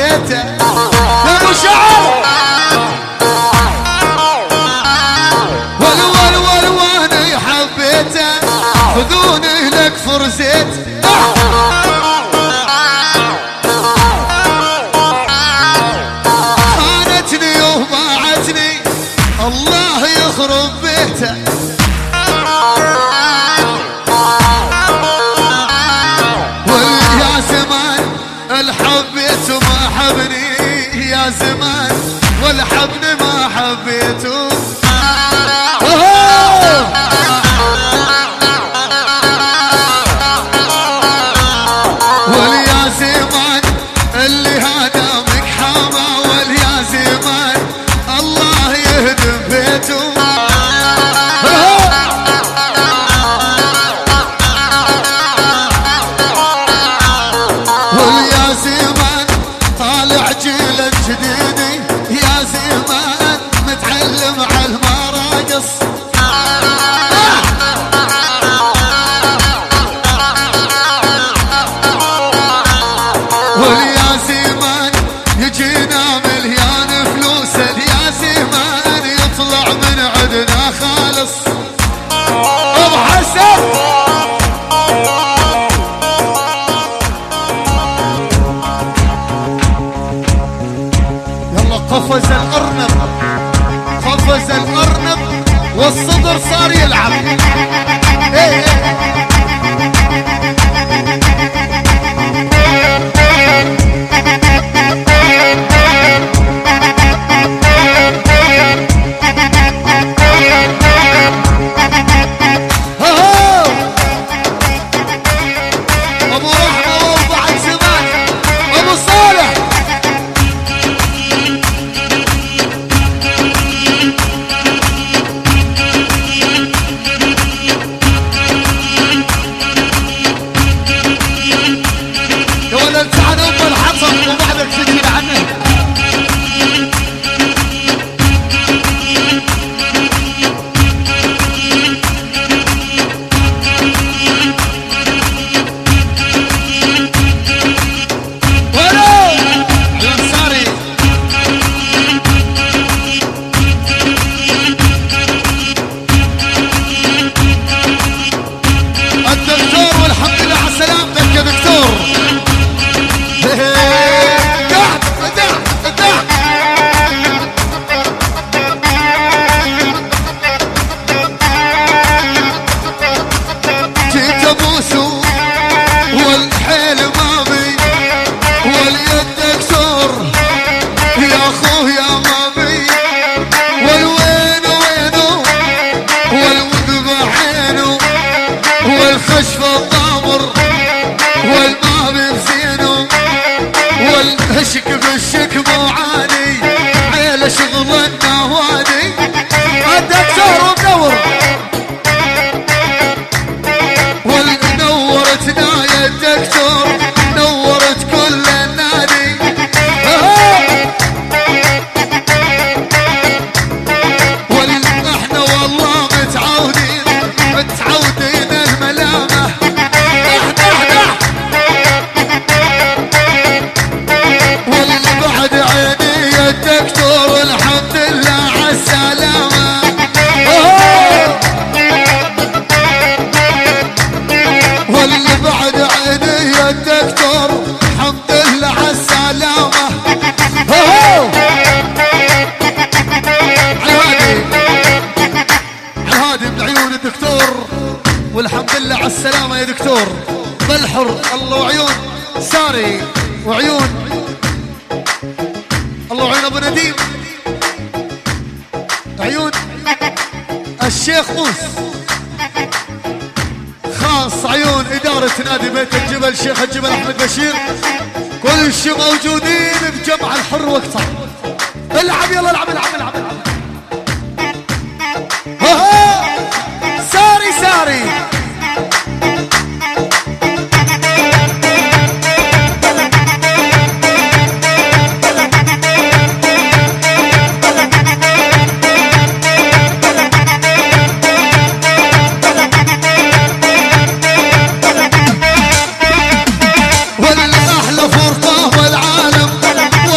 حبيته يا ابو شعر والواني حبيته خذوني لك فرزيت خانتني وباعتني الله يخرب بيته ويا زمان الحبيت وما حبني يا زمان والحبني ما حبيته واليا زمان اللي هدامك حما واليا زمان الله يهدم بيته واليا زمان طالع جيل جديدي يا زمان متعلم على المراقص واليا زمان يجينا مليان فلوس اليا زمان يطلع من عندنا خالص ابو حسن يلا قفز الارنب قفز الارنب والصدر صار يلعب ايه والخشف الضامر والما بزينه والهشك بالشك معاني عيله شغل النوادي الدكتور مدور والنورتنا يا الدكتور نورت كل النادي احنا والله متعودين الملامة واللي بعد عيني يا الدكتور الحمد لله عالسلامة واللي بعد عيني يا الدكتور الحمد لله عالسلامة هادي من عيون الدكتور والحمد لله على السلامة يا دكتور بالحر الله وعيون ساري وعيون الله وعيون ابو نديم عيون الشيخ موس خاص عيون إدارة نادي بيت الجبل شيخ الجبل أحمد بشير كل شي موجودين بجمع الحر وقتها العب يلا العب العب العب العب ساري ساري والأحلى فرقة والعالم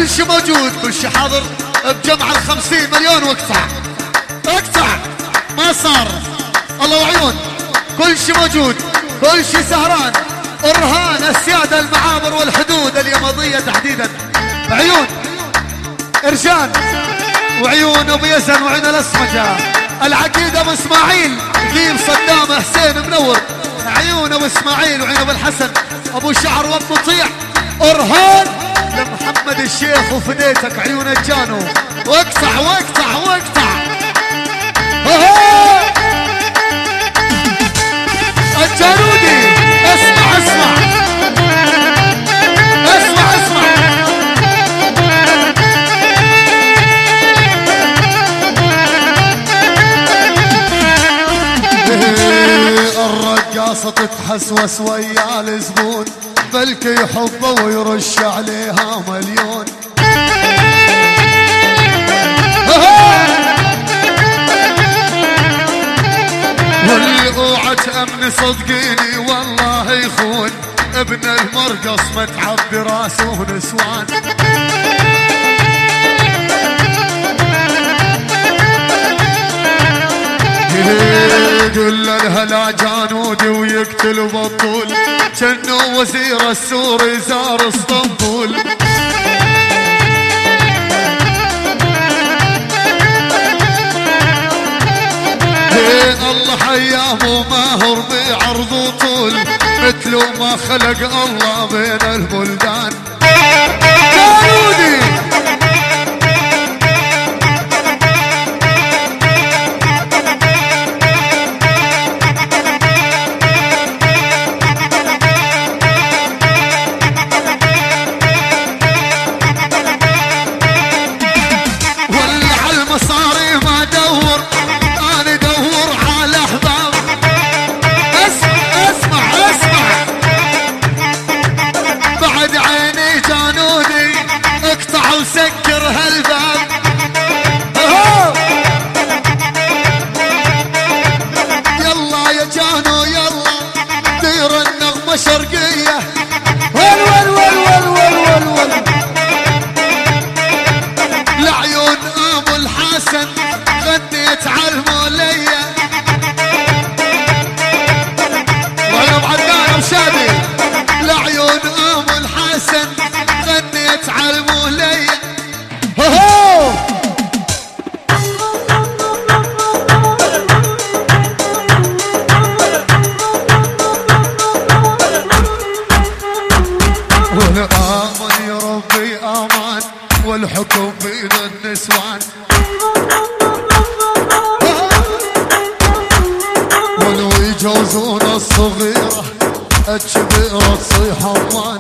شي موجود، كل شي حاضر بجمع ال50 مليون واقطع اقطع ما صار. الله وعيون كل شي موجود، كل شي سهران. ارهان السيادة المعابر والحدود اليمضية تحديدا، عيون ارجان وعيون ابو يزن وعين الاسمجة، العقيد ابو اسماعيل جيب صدام حسين منور، عيون ابو اسماعيل وعين ابو الحسن ابو شعر وابو طيح. ارهان لمحمد الشيخ وفديتك عيون الجانو، واقطع واقطع واقطع. الجانودي اسمع اسمع اسمع اسمع. الرقاصة تتحسوس ويا الزبون، بلكي يحبه ويرش عليها مليون. والأوعى تأمني صدقيني والله يخون، ابن المرقص متعب براسه نسوان. يقول الهلا جانودي ويقتل بطول، جنو وزير السوري زار اسطنبول. الله حياه ماهر بعرض طول، مثله ما خلق الله بين البلدان. جانودي وسكر هالباب. يلا يا جانو يلا دير النغمة شرقية. ول ول ول ول ول ول ول لعيون ابو الحسن غنيت عالمولية. ولا بعدنا وشادي لعيون ابو الحسن غنيت عالمولية. والآمن يا ربي آمان والحكم بين النسوان. ولو يجوزون الصغيرة الكبيرة تصيح أمان.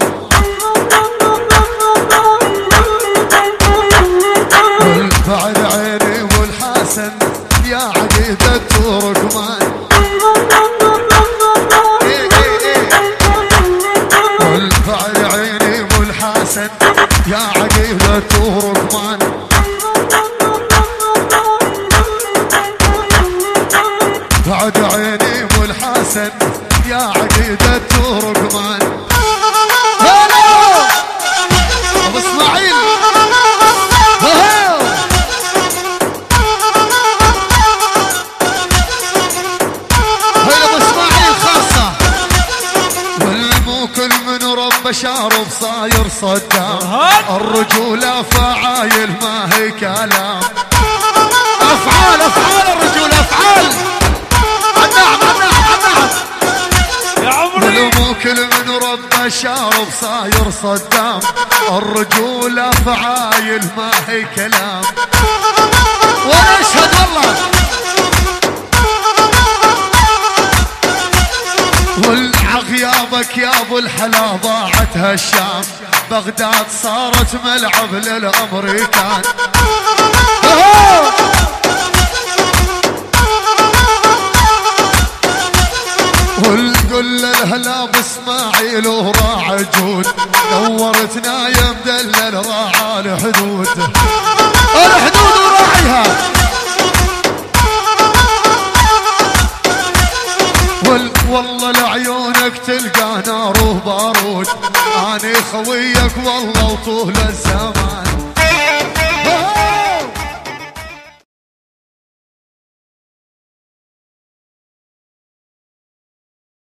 والبعد عيني والحسن يا عقيدة تركمان. والبعد عيني والحسن يا عقيدة تركمان. بعد عيني والحسن يا عقيدة تركمان. ابو اسماعيل شارب صاير صدام. الرجولة فعايل ما هي كلام. افعال افعال الرجولة افعال. النعم النعم النعم يا عمري. مو كل من رب شارب صاير صدام. الرجولة فعايل ما هي كلام. ونشهد والله والعغيابك يا ابو الحلا ضاعت هالشام. بغداد صارت ملعب للامريكان. والقل الهلا باسماعيل وراع جود. نورت نايم دلل راعى الحدود. الحدود وراعيها. والله لعيونك تلقى نار وبارود. اني خويك والله وطول الزمان.